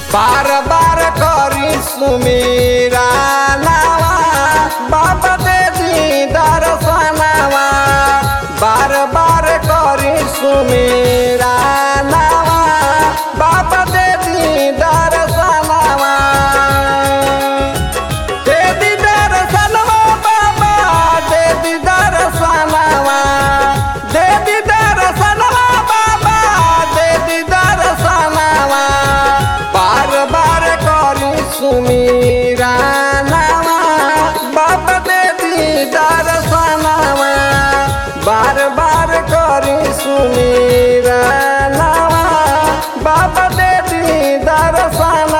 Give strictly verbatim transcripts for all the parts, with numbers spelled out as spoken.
बार बार करी सुमीरा नावा बाबा दे दी दर्शनवा बार बार करी सुमीरा नावा बाबा दे दी दर्शनवा दे दी दर्शनवा बाबा दे दी दर्शनवा दे दी दर्शनवा बाबा दे दी दर्शनवा बार बार करी सुमीरा नावा बाबा दे दी दर्शनवा बार बार करी सुमीरा नावा बाबा दे दी दर्शनवा।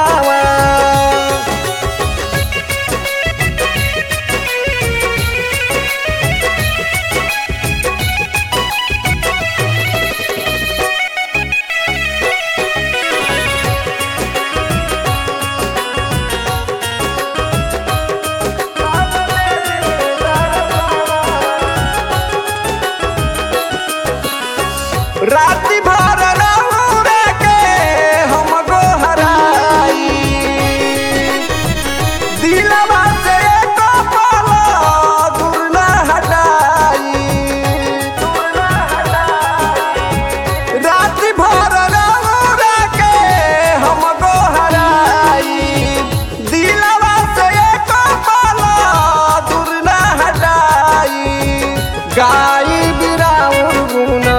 राति भर रौरे के हम गोहराई दिलवा से एक पल दूर न हटाई राति भर रौरे के हम गोहराई दिलवा से एक पल दूर न हटाई गाई बिराउर गुना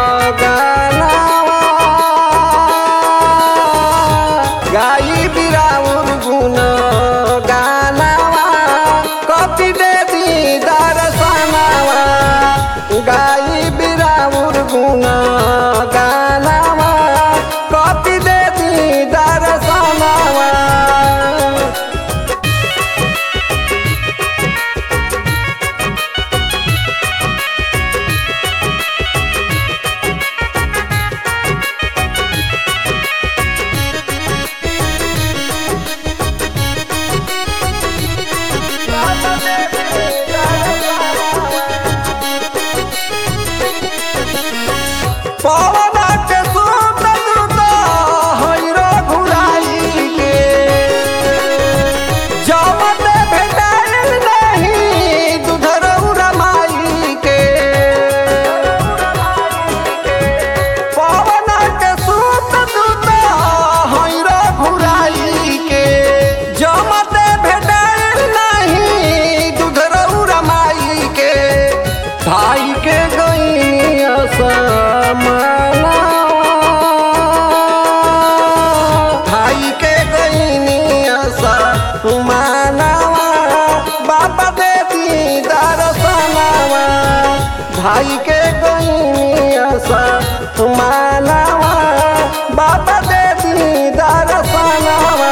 गाई बिराउर गुन गानावा कपि दे दी दर्शनवा गाई बिराउर गुन गानावा कपि दे दी दर्शनवा। पवन के सूत दूत हैरो घुराई के जमत भेटाइल नहीं दूधरौरा माई के पवन के सूत दूत हैरो घुराई के जमत भेटाइल नहीं दूधरौरा माई के भाई के गईया भाई के गईनिया मानवा बाबा दे दी दर्शनवा भाई के गईनिया मानवा बाबा दे दी दर्शनवा।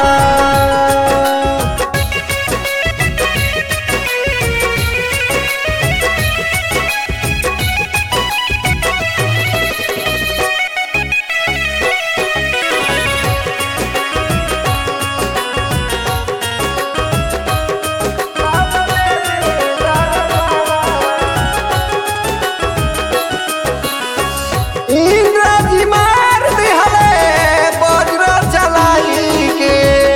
इंद्रजी मार दिहले वज्र चलाई के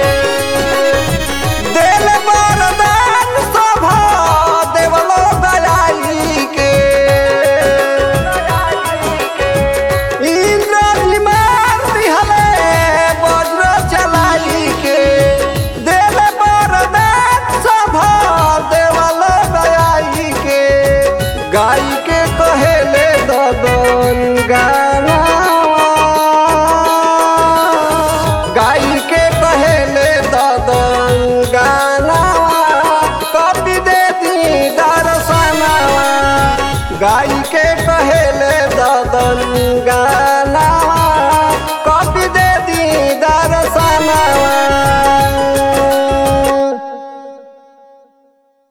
देल वरदान सभा देवलो गलाई के इंद्रजी मार दिहले वज्र चलाई के देल वरदान सभा देवलो गलाई के गाई के कहेले ददन गानावा गाई के कहेले ददन गानावा कपि दे दी दर्शनवा गाई के कहेले ददन गानावा कपि दे दी दर्शनवा।